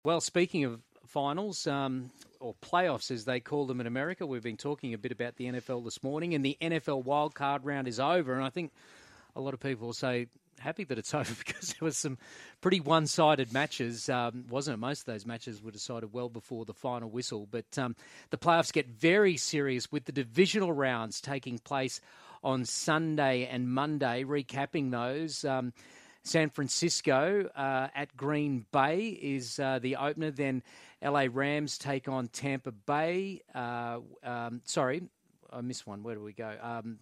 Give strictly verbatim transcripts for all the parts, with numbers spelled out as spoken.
Well, speaking of finals, um, or playoffs as they call them in America, we've been talking a bit about the N F L this morning, and the N F L wildcard round is over, and I think a lot of people will say happy that it's over because there was some pretty one-sided matches, um, wasn't it? Most of those matches were decided well before the final whistle, but um, the playoffs get very serious with the divisional rounds taking place on Sunday and Monday. Recapping those, um, San Francisco uh, at Green Bay is uh, the opener. Then L A Rams take on Tampa Bay. Uh, um, sorry, I missed one. Where do we go? Um,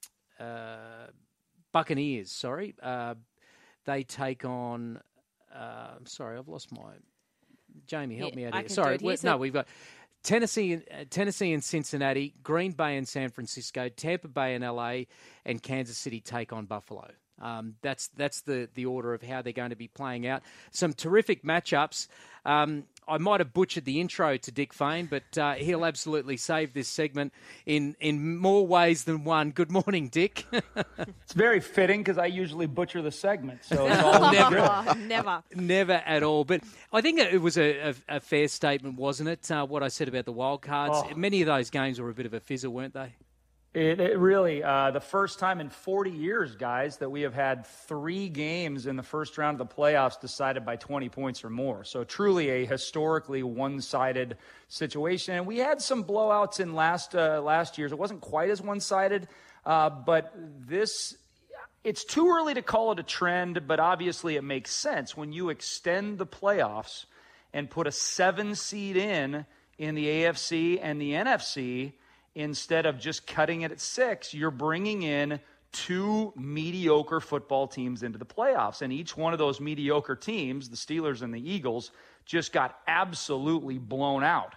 uh, Buccaneers, sorry. Uh, they take on... Uh, I'm sorry, I've lost my... Jamie, help yeah, me out I here. can Sorry, do it. no, we've got... Tennessee, uh, Tennessee and Cincinnati, Green Bay and San Francisco, Tampa Bay and L A, and Kansas City take on Buffalo. Um, that's that's the, the order of how they're going to be playing out. Some terrific matchups. Um, I might have butchered the intro to Dick Fain, but uh, he'll absolutely save this segment in, in more ways than one. Good morning, Dick. It's very fitting because I usually butcher the segment. So it's all never, never, never at all. But I think it was a, a, a fair statement, wasn't it? Uh, what I said about the wild cards. Oh. Many of those games were a bit of a fizzle, weren't they? It, it really, uh, the first time in forty years, guys, that we have had three games in the first round of the playoffs decided by twenty points or more. So truly a historically one-sided situation. And we had some blowouts in last uh, last year's. It wasn't quite as one-sided, uh, but this, it's too early to call it a trend, but obviously it makes sense. When you extend the playoffs and put a seven seed in, in the A F C and the N F C, instead of just cutting it at six, you're bringing in two mediocre football teams into the playoffs. And each one of those mediocre teams, the Steelers and the Eagles, just got absolutely blown out.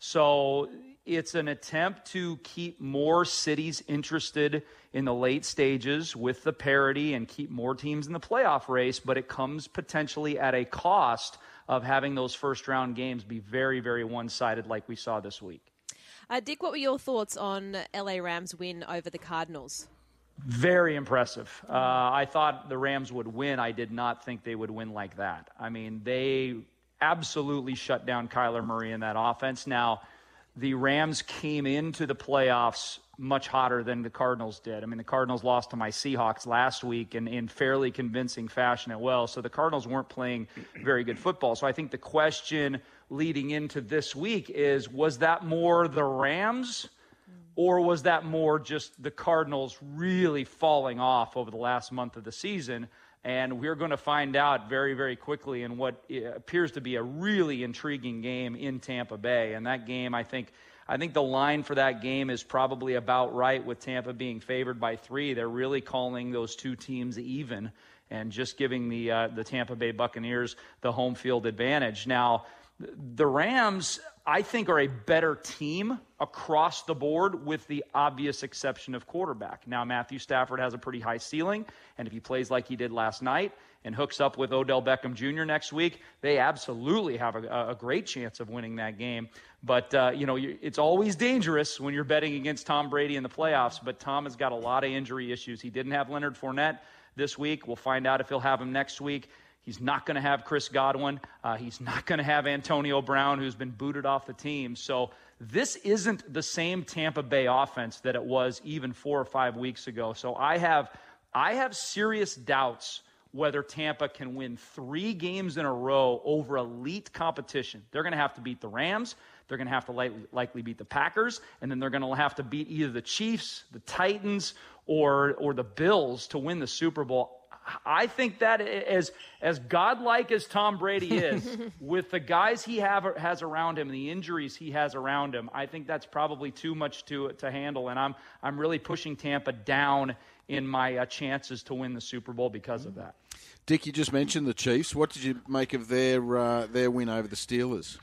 So it's an attempt to keep more cities interested in the late stages with the parity and keep more teams in the playoff race, but it comes potentially at a cost of having those first-round games be very, very one-sided like we saw this week. Uh, Dick, what were your thoughts on L A Rams' win over the Cardinals? Very impressive. Uh, I thought the Rams would win. I did not think they would win like that. I mean, they absolutely shut down Kyler Murray in that offense. Now, the Rams came into the playoffs much hotter than the Cardinals did. I mean, the Cardinals lost to my Seahawks last week in, in fairly convincing fashion as well. So the Cardinals weren't playing very good football. So I think the question leading into this week is, was that more the Rams or was that more just the Cardinals really falling off over the last month of the season? And we're going to find out very, very quickly in what appears to be a really intriguing game in Tampa Bay. And that game, I think, I think the line for that game is probably about right, with Tampa being favored by three. They're really calling those two teams even and just giving the uh, the Tampa Bay Buccaneers the home field advantage. Now, the Rams, I think, are a better team across the board with the obvious exception of quarterback. Now, Matthew Stafford has a pretty high ceiling, and if he plays like he did last night and hooks up with Odell Beckham Junior next week, they absolutely have a, a great chance of winning that game. But, uh, you know, it's always dangerous when you're betting against Tom Brady in the playoffs, but Tom has got a lot of injury issues. He didn't have Leonard Fournette this week. We'll find out if he'll have him next week. He's not going to have Chris Godwin. Uh, he's not going to have Antonio Brown, who's been booted off the team. So this isn't the same Tampa Bay offense that it was even four or five weeks ago. So I have, I have serious doubts whether Tampa can win three games in a row over elite competition. They're going to have to beat the Rams. They're going to have to likely, likely beat the Packers. And then they're going to have to beat either the Chiefs, the Titans, or or the Bills to win the Super Bowl. I think that as as godlike as Tom Brady is, with the guys he have has around him, the injuries he has around him, I think that's probably too much to to handle. And I'm I'm really pushing Tampa down in my uh, chances to win the Super Bowl because of that. Dick, you just mentioned the Chiefs. What did you make of their uh, their win over the Steelers?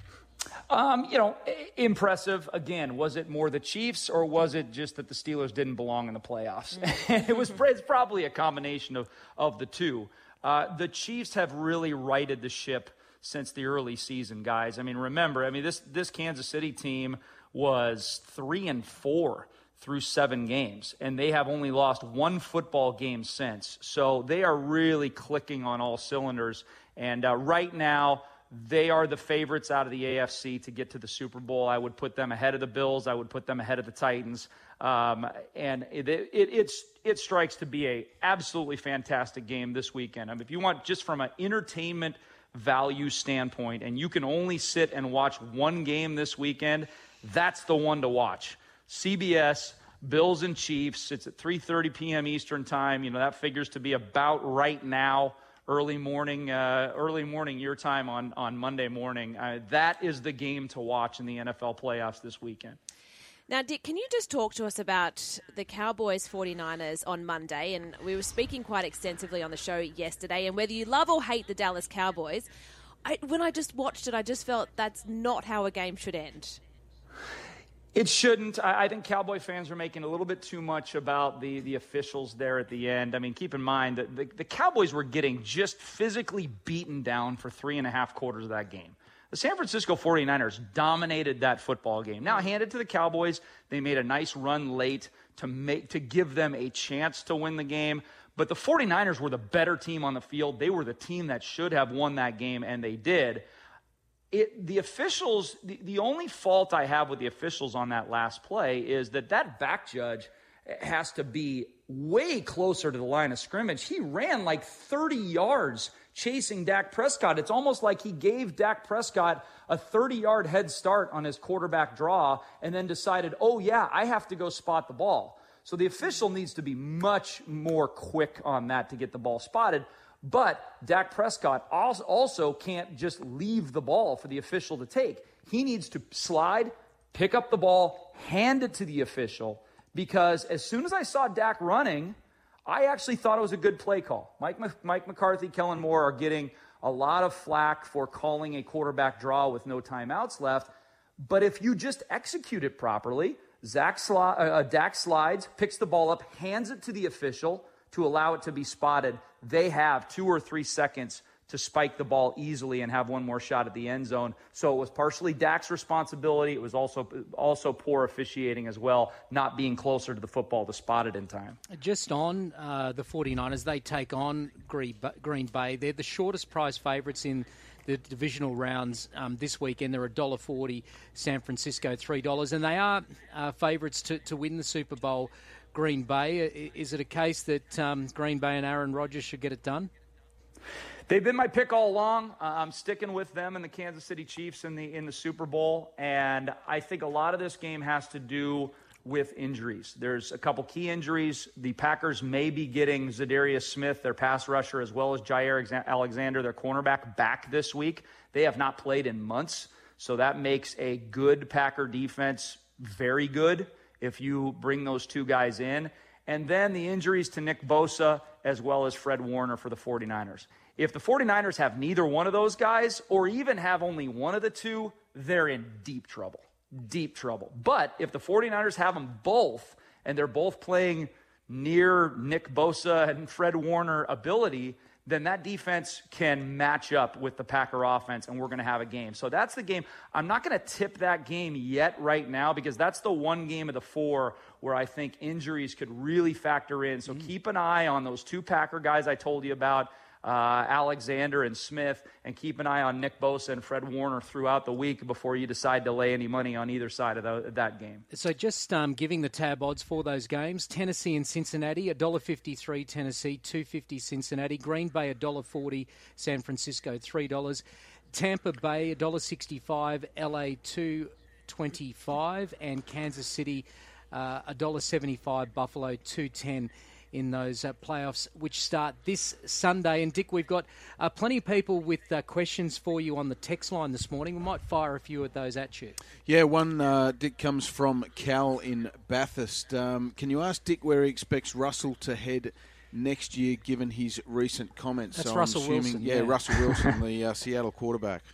Um, you know, impressive. Again, was it more the Chiefs or was it just that the Steelers didn't belong in the playoffs? it was it's probably a combination of, of the two. Uh, the Chiefs have really righted the ship since the early season, guys. I mean, remember, I mean, this this Kansas City team was three and four through seven games, and they have only lost one football game since. So they are really clicking on all cylinders. And uh, right now, they are the favorites out of the A F C to get to the Super Bowl. I would put them ahead of the Bills. I would put them ahead of the Titans. Um, and it, it, it's, it strikes to be a absolutely fantastic game this weekend. I mean, if you want just from an entertainment value standpoint, and you can only sit and watch one game this weekend, that's the one to watch. C B S, Bills and Chiefs. It's at three thirty p.m. Eastern time. You know, that figures to be about right now. Early morning, uh, early morning your time on, on Monday morning. Uh, that is the game to watch in the N F L playoffs this weekend. Now, Dick, can you just talk to us about the Cowboys forty-niners on Monday? And we were speaking quite extensively on the show yesterday. And whether you love or hate the Dallas Cowboys, I, when I just watched it, I just felt that's not how a game should end. It shouldn't. I, I think Cowboy fans are making a little bit too much about the, the officials there at the end. I mean, keep in mind that the, the Cowboys were getting just physically beaten down for three and a half quarters of that game. The San Francisco forty-niners dominated that football game. Now, handed to the Cowboys, they made a nice run late to make to give them a chance to win the game. But the forty-niners were the better team on the field. They were the team that should have won that game, and they did. It, the officials, the, the only fault I have with the officials on that last play is that that back judge has to be way closer to the line of scrimmage. He ran like thirty yards chasing Dak Prescott. It's almost like he gave Dak Prescott a thirty-yard head start on his quarterback draw and then decided, oh, yeah, I have to go spot the ball. So the official needs to be much more quick on that to get the ball spotted. But Dak Prescott also can't just leave the ball for the official to take. He needs to slide, pick up the ball, hand it to the official, because as soon as I saw Dak running, I actually thought it was a good play call. Mike, Mike McCarthy, Kellen Moore are getting a lot of flack for calling a quarterback draw with no timeouts left. But if you just execute it properly, Zach sli- uh, Dak slides, picks the ball up, hands it to the official to allow it to be spotted. They have two or three seconds to spike the ball easily and have one more shot at the end zone. So it was partially Dak's responsibility. It was also also poor officiating as well, not being closer to the football to spot it in time. Just on uh, the forty-niners, they take on Green Bay. They're the shortest prize favourites in the divisional rounds um, this weekend. They're one dollar forty, San Francisco three dollars, and they are uh, favourites to, to win the Super Bowl. Green Bay, is it a case that um, Green Bay and Aaron Rodgers should get it done? They've been my pick all along. Uh, I'm sticking with them and the Kansas City Chiefs in the in the Super Bowl, and I think a lot of this game has to do with injuries. There's a couple key injuries. The Packers may be getting Zadarius Smith, their pass rusher, as well as Jair Alexander, their cornerback, back this week. They have not played in months, so that makes a good Packer defense very good if you bring those two guys in. And then the injuries to Nick Bosa as well as Fred Warner for the forty-niners. If the forty-niners have neither one of those guys or even have only one of the two, they're in deep trouble. Deep trouble. But if the forty-niners have them both and they're both playing near Nick Bosa and Fred Warner ability, then that defense can match up with the Packer offense, and we're going to have a game. So that's the game. I'm not going to tip that game yet right now because that's the one game of the four where I think injuries could really factor in. So mm-hmm. keep an eye on those two Packer guys I told you about, uh, Alexander and Smith, and keep an eye on Nick Bosa and Fred Warner throughout the week before you decide to lay any money on either side of the, that game. So just um, giving the tab odds for those games, Tennessee and Cincinnati, one dollar fifty-three Tennessee, two dollars fifty Cincinnati, Green Bay one dollar forty, San Francisco three dollars, Tampa Bay one dollar sixty-five, L A two dollars twenty-five, and Kansas City uh, one dollar seventy-five, Buffalo two dollars ten in those uh, playoffs, which start this Sunday. And, Dick, we've got uh, plenty of people with uh, questions for you on the text line this morning. We might fire a few of those at you. Yeah, one, uh, Dick, comes from Cal in Bathurst. Um, can you ask Dick where he expects Russell to head next year, given his recent comments? That's so Russell assuming, Wilson. Yeah, yeah. Russell Wilson, the uh, Seattle quarterback.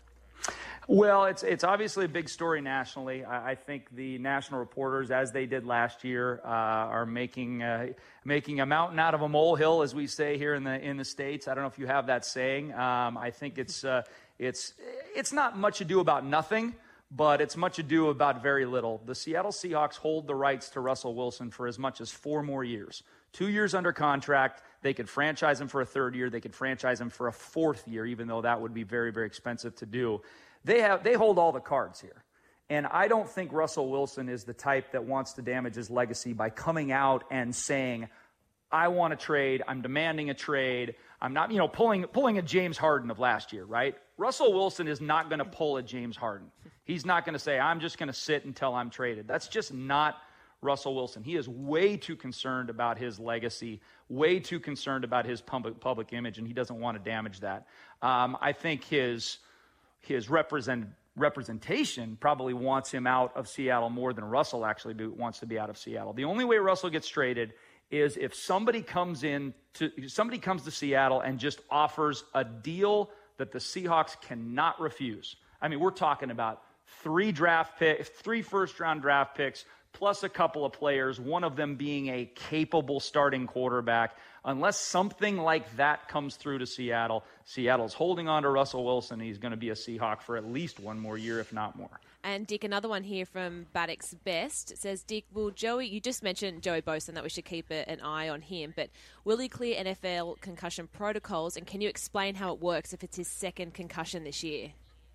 Well, it's it's obviously a big story nationally. I, I think the national reporters, as they did last year, uh, are making uh, making a mountain out of a molehill, as we say here in the in the States. I don't know if you have that saying. Um, I think it's uh, it's it's not much ado about nothing, but it's much ado about very little. The Seattle Seahawks hold the rights to Russell Wilson for as much as four more years. Two years under contract. They could franchise him for a third year. They could franchise him for a fourth year, even though that would be very, very expensive to do. They have they hold all the cards here. And I don't think Russell Wilson is the type that wants to damage his legacy by coming out and saying, I want a trade, I'm demanding a trade. I'm not, you know, pulling pulling a James Harden of last year, right? Russell Wilson is not going to pull a James Harden. He's not going to say, I'm just going to sit until I'm traded. That's just not Russell Wilson. He is way too concerned about his legacy, way too concerned about his public, public image, and he doesn't want to damage that. Um, I think his his represent, representation probably wants him out of Seattle more than Russell actually do, wants to be out of Seattle. The only way Russell gets traded is if somebody comes in to somebody comes to Seattle and just offers a deal that the Seahawks cannot refuse. I mean, we're talking about three draft picks, three first-round draft picks, plus a couple of players, one of them being a capable starting quarterback. Unless something like that comes through to Seattle, Seattle's holding on to Russell Wilson. He's going to be a Seahawk for at least one more year, if not more. And Dick, another one here from Baddock's Best. It says, Dick, will Joey, you just mentioned Joey Bosa, that we should keep a, an eye on him, but will he clear N F L concussion protocols, and can you explain how it works if it's his second concussion this year?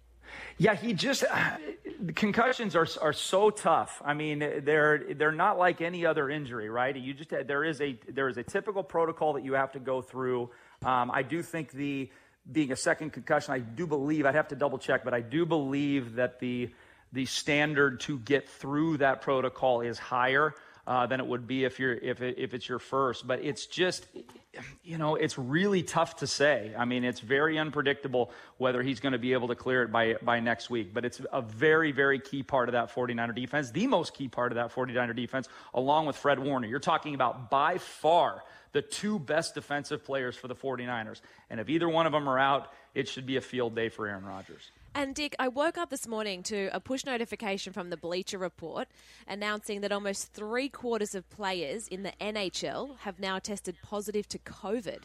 Yeah, he just uh, concussions are are so tough. I mean, they're they're not like any other injury, right? You just there is a there is a typical protocol that you have to go through. Um, I do think the being a second concussion, I do believe I'd have to double check, but I do believe that the the standard to get through that protocol is higher uh, than it would be if you're if it, if it's your first. But it's just, you know, it's really tough to say. I mean, it's very unpredictable whether he's going to be able to clear it by by next week. But it's a very, very key part of that 49er defense, the most key part of that 49er defense, along with Fred Warner. You're talking about by far the two best defensive players for the 49ers. And if either one of them are out, it should be a field day for Aaron Rodgers. And Dick, I woke up this morning to a push notification from the Bleacher Report announcing that almost three quarters of players in the N H L have now tested positive to COVID.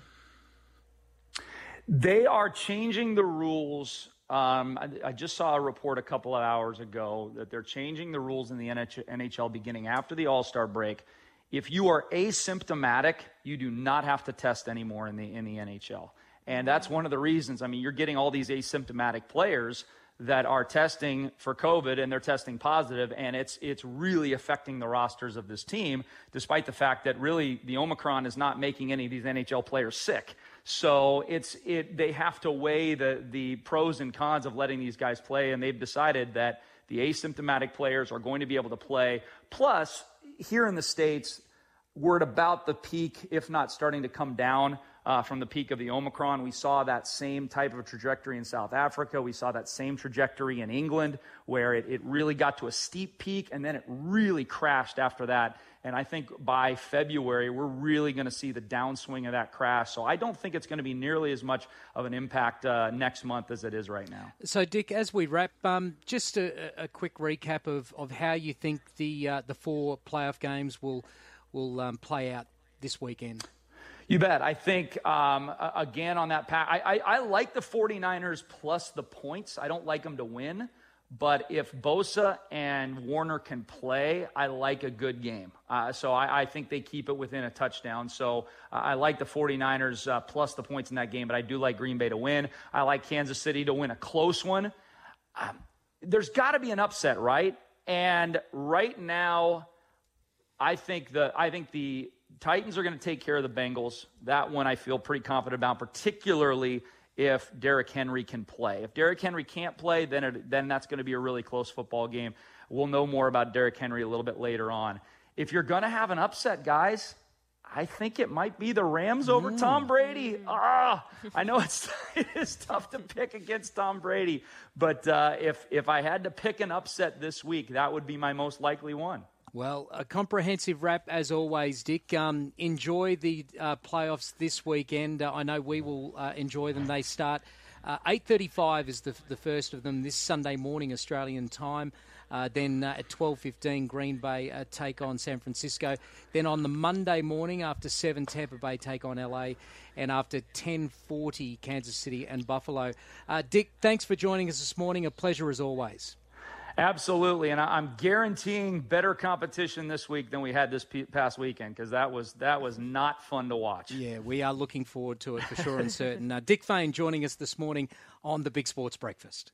They are changing the rules. Um, I, I just saw a report a couple of hours ago that they're changing the rules in the N H L beginning after the All-Star break. If you are asymptomatic, you do not have to test anymore in the in the N H L. And that's one of the reasons. I mean, you're getting all these asymptomatic players that are testing for COVID and they're testing positive, and it's it's really affecting the rosters of this team, despite the fact that really the Omicron is not making any of these N H L players sick. So it's it they have to weigh the the pros and cons of letting these guys play, and they've decided that the asymptomatic players are going to be able to play. Plus, here in the States, we're at about the peak, if not starting to come down uh, from the peak of the Omicron. We saw that same type of trajectory in South Africa. We saw that same trajectory in England, where it, it really got to a steep peak, and then it really crashed after that. And I think by February, we're really going to see the downswing of that crash. So I don't think it's going to be nearly as much of an impact uh, next month as it is right now. So, Dick, as we wrap, um, just a, a quick recap of, of how you think the uh, the four playoff games will will um, play out this weekend. You bet. I think, um, again, on that path, I, I, I like the 49ers plus the points. I don't like them to win. But if Bosa and Warner can play, I like a good game. Uh, so I, I think they keep it within a touchdown. So uh, I like the 49ers uh, plus the points in that game, but I do like Green Bay to win. I like Kansas City to win a close one. Um, there's got to be an upset, right? And right now, I think the I think the Titans are going to take care of the Bengals. That one I feel pretty confident about, particularly if Derrick Henry can play. If Derrick Henry can't play, then it, then that's going to be a really close football game. We'll know more about Derrick Henry a little bit later on. If you're going to have an upset, guys, I think it might be the Rams over mm. Tom Brady. Ah, I know it's it is tough to pick against Tom Brady, but uh, if if I had to pick an upset this week, that would be my most likely one. Well, a comprehensive wrap as always, Dick. Um, enjoy the uh, playoffs this weekend. Uh, I know we will uh, enjoy them. They start uh, eight thirty-five is the the first of them this Sunday morning Australian time. Uh, then uh, at twelve fifteen, Green Bay uh, take on San Francisco. Then on the Monday morning after seven, Tampa Bay take on L A. And after ten forty, Kansas City and Buffalo. Uh, Dick, thanks for joining us this morning. A pleasure as always. Absolutely, and I'm guaranteeing better competition this week than we had this past weekend, because that was that was not fun to watch. Yeah, we are looking forward to it for sure and certain. Uh, Dick Fane joining us this morning on the Big Sports Breakfast.